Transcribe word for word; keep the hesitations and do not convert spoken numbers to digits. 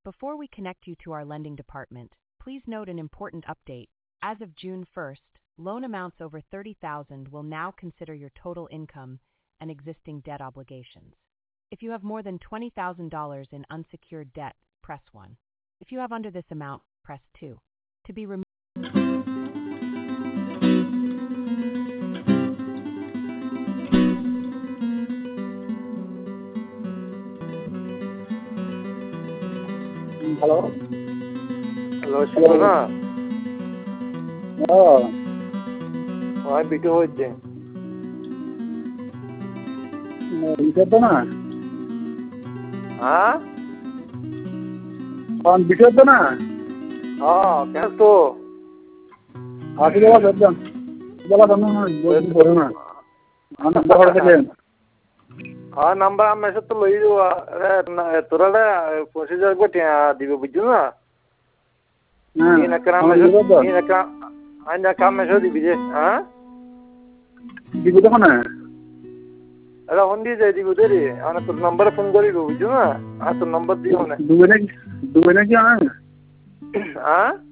Before we connect you to our lending department, please note an important update. As of June first, loan amounts over thirty thousand dollars will now consider your total income and existing debt obligations. If you have more than twenty thousand dollars in unsecured debt, press one. If you have under this amount, press two. To be removed. Hello? Hello, Shivana. Oh, Why video হচ্ছে? বিষয় তো না হ্যাঁ? কোন বিষয় তো না হ্যাঁ, কেন তো? আজকে যাওয়া একদম বলা তো না বলতে পারো না আমি বড় থেকে হ্যাঁ নাম্বার আমি এসে তো লই দিব তোরা পঁচিশ হাজার করে দিবে বুঝছো না? হ্যাঁ না কাম এসে না কাম আইনা কাম এসে দিবি যে হ্যাঁ? দিব তো না এটা হন্দি যাই দিব দেরি আমি তোর নাম্বারে ফোন করি বুঝছো না? আর তোর নাম্বার দিও না দুবে নাকি দুবে নাকি আ হ্যাঁ?